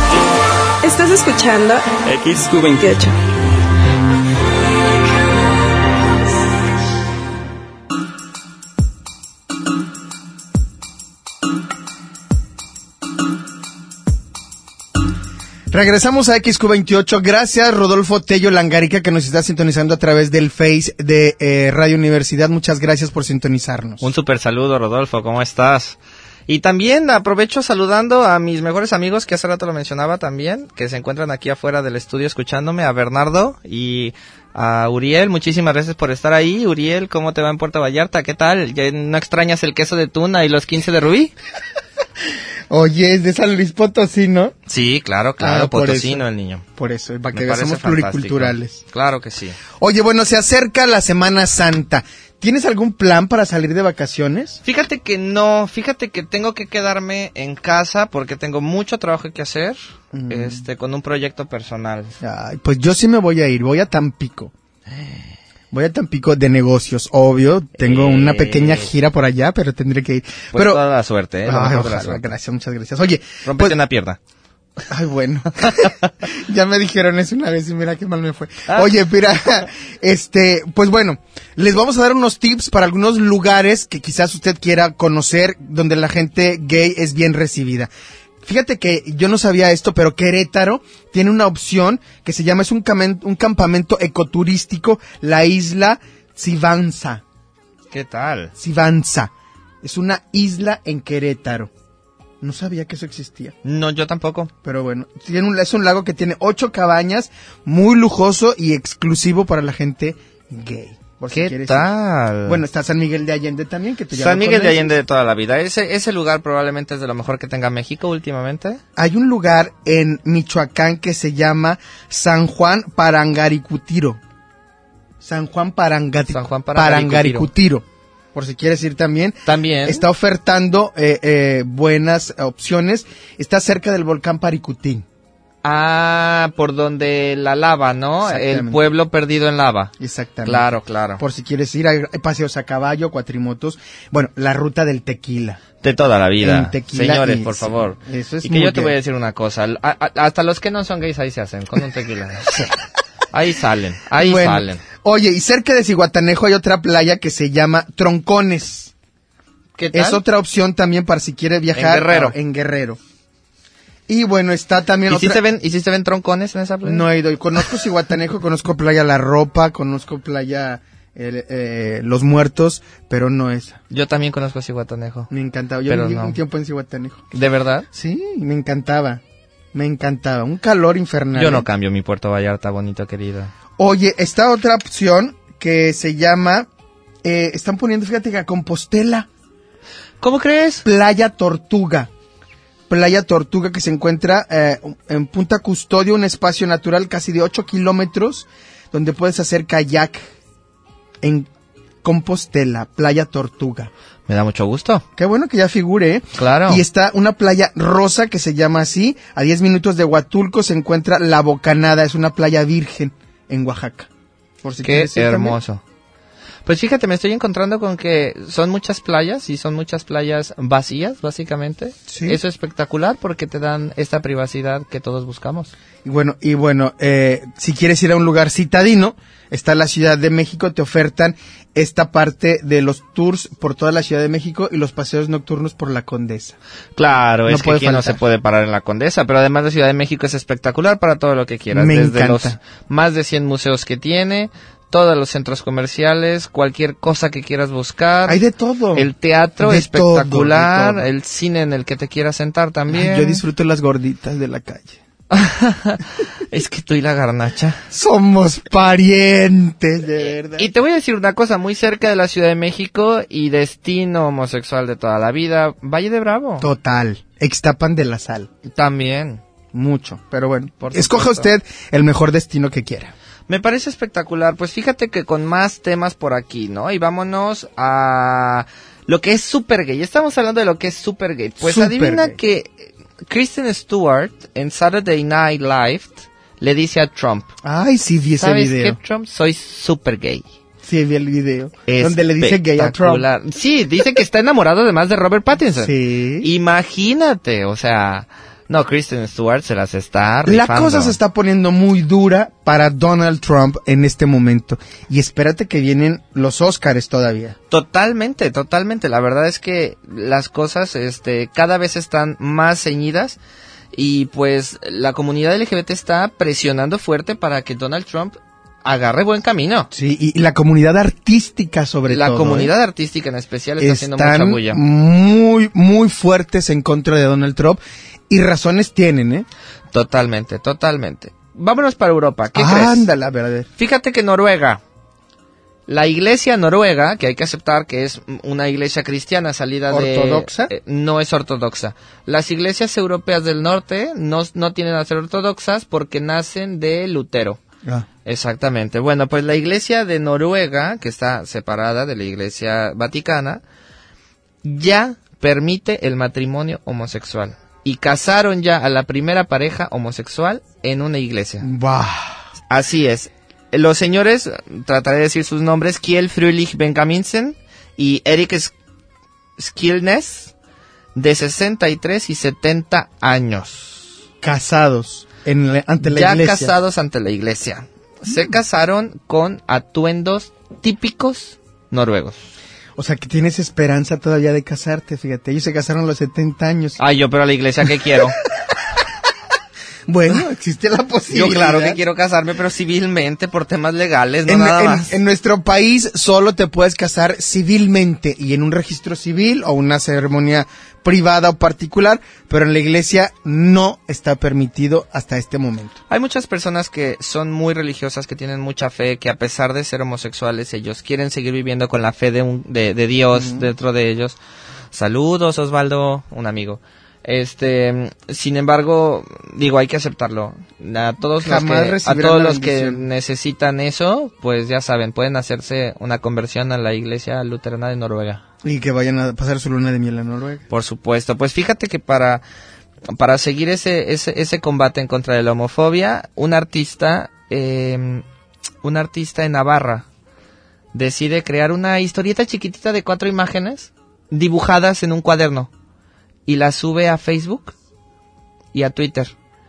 Estás escuchando XQ28. Regresamos a XQ28. Gracias, Rodolfo Tello Langarica, que nos está sintonizando a través del Face de Radio Universidad. Muchas gracias por sintonizarnos. Un súper saludo, Rodolfo. ¿Cómo estás? Y también aprovecho saludando a mis mejores amigos, que hace rato lo mencionaba también, que se encuentran aquí afuera del estudio escuchándome, a Bernardo y a Uriel. Muchísimas gracias por estar ahí. Uriel, ¿cómo te va en Puerto Vallarta? ¿Qué tal? ¿Ya no extrañas el queso de tuna y los 15 de Rubí? Oye, es de San Luis Potosí, ¿no? Sí, claro, potosino el niño. Por eso, para que Me veamos parece pluriculturales. fantástico. Claro que sí. Oye, bueno, se acerca la Semana Santa. ¿Tienes algún plan para salir de vacaciones? Fíjate que no, fíjate que tengo que quedarme en casa porque tengo mucho trabajo que hacer, con un proyecto personal. Ay, pues yo sí me voy a ir, voy a Tampico. Voy a Tampico de negocios, obvio. Tengo una pequeña gira por allá, pero tendré que ir. Pues pero toda la suerte, Ay, Lo mejor de la ojalá, suerte. gracias, muchas gracias. Oye, Rómpete pues, una pierna. ay, bueno. Ya me dijeron eso una vez y mira qué mal me fue. Ah. Oye, mira, pues bueno, les vamos a dar unos tips para algunos lugares que quizás usted quiera conocer, donde la gente gay es bien recibida. Fíjate que yo no sabía esto, pero Querétaro tiene una opción que se llama, es un campamento ecoturístico, la isla Sivanza. ¿Qué tal? Sivanza. Es una isla en Querétaro. No sabía que eso existía. No, yo tampoco. Pero bueno, es un lago que tiene 8 cabañas, muy lujoso y exclusivo para la gente gay. Por si ¿Qué quieres tal? ir. Bueno, está San Miguel de Allende también, que tú ya San lo Miguel de conoces. Allende de toda la vida. Ese lugar probablemente es de lo mejor que tenga México últimamente. Hay un lugar en Michoacán que se llama San Juan Parangaricutiro. San Juan Parangaricutiro. Por si quieres ir también. También. Está ofertando buenas opciones. Está cerca del volcán Paricutín. Ah, por donde la lava, ¿no? El Exactamente. pueblo perdido en lava. Exactamente. Claro, claro. Por si quieres ir, hay paseos a caballo, cuatrimotos. Bueno, la ruta del tequila. De toda la vida. En Tequila Señores, y- por favor. sí, eso es y que muy yo te voy a gay. decir una cosa. Hasta los que no son gays ahí se hacen, con un tequila. Ahí salen, Bueno, salen. Oye, y cerca de Zihuatanejo hay otra playa que se llama Troncones. ¿Qué tal? Es otra opción también para si quiere viajar. Guerrero. En Guerrero. Y bueno, está también ¿Y otra... si se ven troncones en esa playa? No he ido. Conozco Zihuatanejo, conozco Playa La Ropa, conozco Playa Los Muertos, pero no esa. Yo también conozco a Zihuatanejo. Me encantaba. Yo Pero viví no. un tiempo en Zihuatanejo. ¿De verdad? Sí, me encantaba. Me encantaba. Un calor infernal. Yo no cambio mi Puerto Vallarta, bonito querido. Oye, está otra opción que se llama... están poniendo, fíjate, que a Compostela. ¿Cómo crees? Playa Tortuga. Playa Tortuga, que se encuentra en Punta Custodio, un espacio natural casi de 8 kilómetros, donde puedes hacer kayak en Compostela, Playa Tortuga. Me da mucho gusto. Qué bueno que ya figure, ¿eh? Claro. Y está una playa rosa que se llama así. A 10 minutos de Huatulco se encuentra La Bocanada, es una playa virgen en Oaxaca. Por si Qué quieres ir también. hermoso. Pues fíjate, me estoy encontrando con que son muchas playas y son muchas playas vacías, básicamente. Sí. Eso es espectacular porque te dan esta privacidad que todos buscamos. Y bueno, si quieres ir a un lugar citadino, está la Ciudad de México, te ofertan esta parte de los tours por toda la Ciudad de México y los paseos nocturnos por la Condesa. Claro, No es que puede aquí no faltar. se puede parar en la Condesa, pero además la Ciudad de México es espectacular para todo lo que quieras. Me Desde encanta. los más de 100 museos que tiene, todos los centros comerciales, cualquier cosa que quieras buscar. Hay de todo. El teatro De espectacular, todo, de todo. el cine en el que te quieras sentar también. Ay, yo disfruto las gorditas de la calle. Es que tú y la garnacha. Somos parientes, de verdad. Y te voy a decir una cosa, muy cerca de la Ciudad de México y destino homosexual de toda la vida, Valle de Bravo. Total. Extapan de la Sal. También. Mucho. Pero bueno, Por escoja supuesto. usted el mejor destino que quiera. Me parece espectacular. Pues fíjate que con más temas por aquí, ¿no? Y vámonos a lo que es super gay. Estamos hablando de lo que es super gay. Pues Super adivina gay. que Kristen Stewart en Saturday Night Live le dice a Trump, Ay, sí vi ese ¿sabes video. qué, Trump? Soy super gay. Sí vi el video. Donde le dice gay a Trump. Espectacular. Sí, dice que está enamorado además de Robert Pattinson. Sí. Imagínate, o sea, no, Kristen Stewart se las está rifando. La cosa se está poniendo muy dura para Donald Trump en este momento. Y espérate que vienen los Óscares todavía. Totalmente, totalmente. La verdad es que las cosas, cada vez están más ceñidas y pues la comunidad LGBT está presionando fuerte para que Donald Trump agarre buen camino. Sí, y la comunidad artística sobre todo. La comunidad artística en especial está haciendo mucha están bulla. muy, muy fuertes en contra de Donald Trump. Y razones tienen, ¿eh? Totalmente, totalmente. Vámonos para Europa. ¿Qué crees? Ándala, a ver. Fíjate que Noruega La iglesia noruega, que hay que aceptar que es una iglesia cristiana salida ¿Ortodoxa? no es ortodoxa. Las iglesias europeas del norte no tienden a ser ortodoxas porque nacen de Lutero. Ah. Exactamente. Bueno, pues la iglesia de Noruega, que está separada de la iglesia vaticana, ya permite el matrimonio homosexual. Y casaron ya a la primera pareja homosexual en una iglesia. Bah. Así es. Los señores, trataré de decir sus nombres, Kjell Frölich Benjaminsen y Erik Skilnes, de 63 y 70 años. Casados ante la iglesia. Ya casados ante la iglesia. Se casaron con atuendos típicos noruegos. O sea, que tienes esperanza todavía de casarte, fíjate. Ellos se casaron a los 70 años. Ay, yo, pero a la iglesia, ¿qué quiero? Bueno, existe la posibilidad. Yo claro que quiero casarme, pero civilmente, por temas legales, no nada más. En nuestro país solo te puedes casar civilmente y en un registro civil o una ceremonia privada o particular, pero en la iglesia no está permitido hasta este momento. Hay muchas personas que son muy religiosas, que tienen mucha fe, que a pesar de ser homosexuales, ellos quieren seguir viviendo con la fe de Dios dentro de ellos. Saludos, Osvaldo, un amigo. Sin embargo, digo, hay que aceptarlo. A todos los que necesitan eso, pues ya saben, pueden hacerse una conversión a la iglesia luterana de Noruega. Y que vayan a pasar su luna de miel a Noruega. Por supuesto. Pues fíjate que para seguir ese combate en contra de la homofobia, un artista en Navarra decide crear una historieta chiquitita de 4 imágenes dibujadas en un cuaderno. Y la sube a Facebook y a Twitter.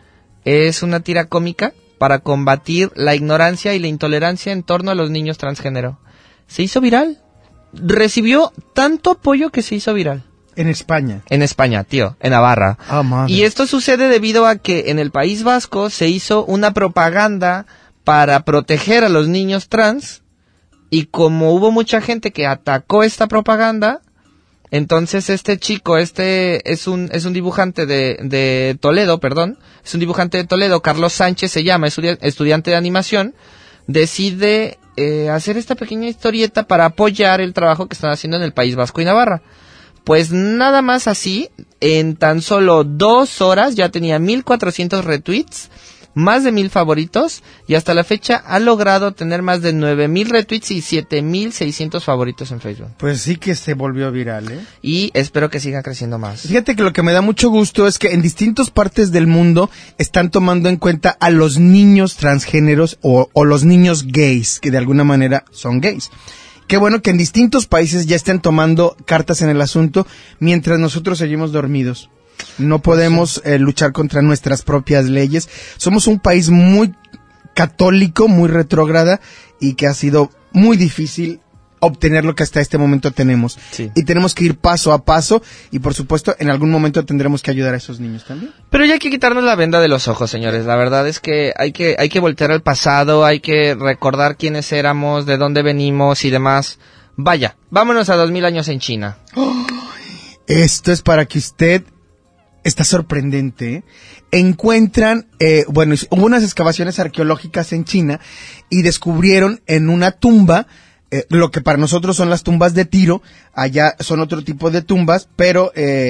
Es una tira cómica para combatir la ignorancia y la intolerancia en torno a los niños transgénero. Se hizo viral. Recibió tanto apoyo que se hizo viral. En España. En España, tío, en Navarra. Ah, madre. Y esto sucede debido a que en el País Vasco se hizo una propaganda para proteger a los niños trans. Y como hubo mucha gente que atacó esta propaganda, entonces este chico, es un dibujante de Toledo, es un dibujante de Toledo, Carlos Sánchez se llama, es estudiante de animación, decide hacer esta pequeña historieta para apoyar el trabajo que están haciendo en el País Vasco y Navarra. Pues nada más así, en tan solo 2 horas ya tenía 1,400 retweets, más de 1,000 favoritos, y hasta la fecha ha logrado tener más de 9,000 retweets y 7,600 favoritos en Facebook. Pues sí que se volvió viral, ¿eh? Y espero que siga creciendo más. Fíjate que lo que me da mucho gusto es que en distintas partes del mundo están tomando en cuenta a los niños transgéneros o los niños gays, que de alguna manera son gays. Qué bueno que en distintos países ya estén tomando cartas en el asunto, mientras nosotros seguimos dormidos. No podemos luchar contra nuestras propias leyes. Somos un país muy católico, muy retrógrada, y que ha sido muy difícil obtener lo que hasta este momento tenemos. Sí. Y tenemos que ir paso a paso, y por supuesto en algún momento tendremos que ayudar a esos niños también. Pero ya hay que quitarnos la venda de los ojos, señores. La verdad es que hay que voltear al pasado, hay que recordar quiénes éramos, de dónde venimos y demás. Vaya, vámonos a 2000 años en China. Oh, esto es para que usted... Está sorprendente, ¿eh? Encuentran, hubo unas excavaciones arqueológicas en China y descubrieron en una tumba, lo que para nosotros son las tumbas de Tiro, allá son otro tipo de tumbas, pero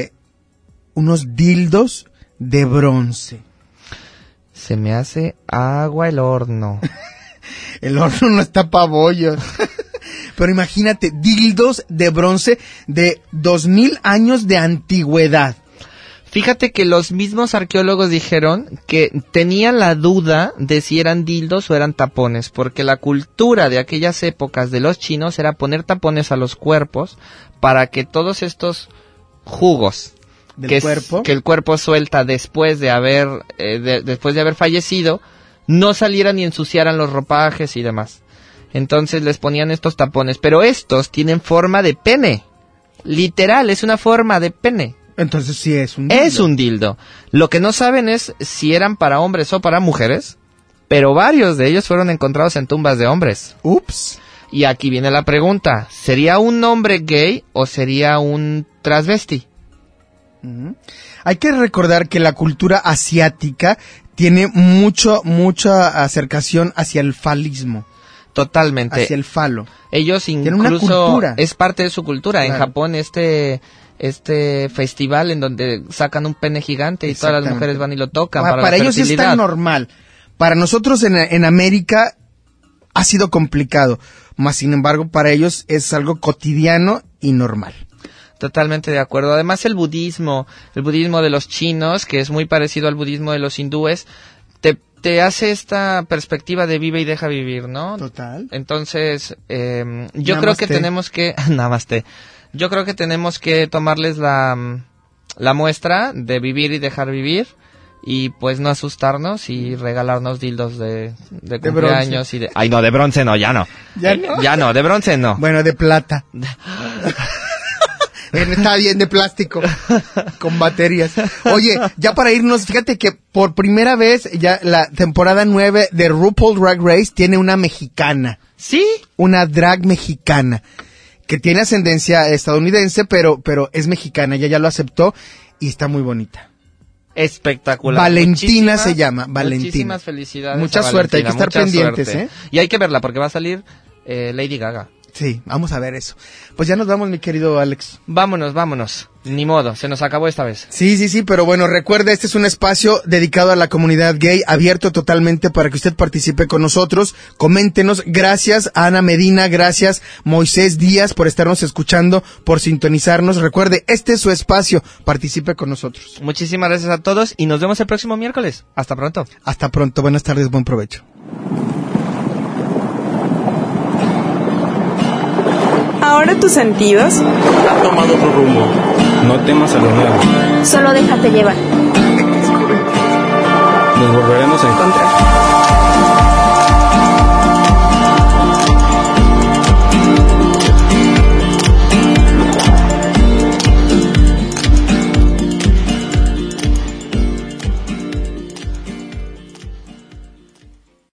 unos dildos de bronce. Se me hace agua el horno. El horno no está pa' bollos. Pero imagínate, dildos de bronce de 2000 años de antigüedad. Fíjate que los mismos arqueólogos dijeron que tenían la duda de si eran dildos o eran tapones, porque la cultura de aquellas épocas de los chinos era poner tapones a los cuerpos para que todos estos jugos que el cuerpo suelta después de haber fallecido no salieran y ensuciaran los ropajes y demás. Entonces les ponían estos tapones, pero estos tienen forma de pene. Literal, es una forma de pene. Entonces sí es un dildo. Es un dildo. Lo que no saben es si eran para hombres o para mujeres, pero varios de ellos fueron encontrados en tumbas de hombres. Ups. Y aquí viene la pregunta, ¿sería un hombre gay o sería un transvesti? Hay que recordar que la cultura asiática tiene mucha acercación hacia el falismo. Totalmente. hacia el falo. Ellos Tienen una incluso cultura. es parte de su cultura. Claro. En Japón este festival en donde sacan un pene gigante y todas las Exactamente. mujeres van y lo tocan Para la ellos es fertilidad. tan normal. Para nosotros en América ha sido complicado, más sin embargo para ellos es algo cotidiano y normal. Totalmente de acuerdo. Además el budismo de los chinos, que es muy parecido al budismo de los hindúes, te hace esta perspectiva de vive y deja vivir, ¿no? Total. Entonces, yo Namaste. creo que tenemos que... Namaste. Yo creo que tenemos que tomarles la muestra de vivir y dejar vivir y pues no asustarnos y regalarnos dildos de cumpleaños y de... Ay, no, de bronce no, ya no. ¿Ya no? Ya no, de bronce no. Bueno, de plata. Está bien, de plástico, con baterías. Oye, ya para irnos, fíjate que por primera vez ya la temporada 9 de RuPaul Drag Race tiene una mexicana. ¿Sí? Una drag mexicana, que tiene ascendencia estadounidense, pero es mexicana, ella ya lo aceptó y está muy bonita. Espectacular. Valentina se llama, Valentina. Muchísimas felicidades. Mucha a suerte, hay que Valentina, estar mucha pendientes, suerte. ¿eh? Y hay que verla porque va a salir Lady Gaga. Sí, vamos a ver eso. Pues ya nos vamos, mi querido Alex. Vámonos. Ni modo, se nos acabó esta vez. Sí, pero bueno, recuerda, este es un espacio dedicado a la comunidad gay, abierto totalmente para que usted participe con nosotros. Coméntenos. Gracias a Ana Medina, gracias Moisés Díaz por estarnos escuchando, por sintonizarnos. Recuerde, este es su espacio, participe con nosotros. Muchísimas gracias a todos y nos vemos el próximo miércoles. Hasta pronto. Hasta pronto, buenas tardes, buen provecho. Ahora tus sentidos Ha tomado otro rumbo. No temas a lo nuevo. Solo déjate llevar. Nos volveremos a encontrar.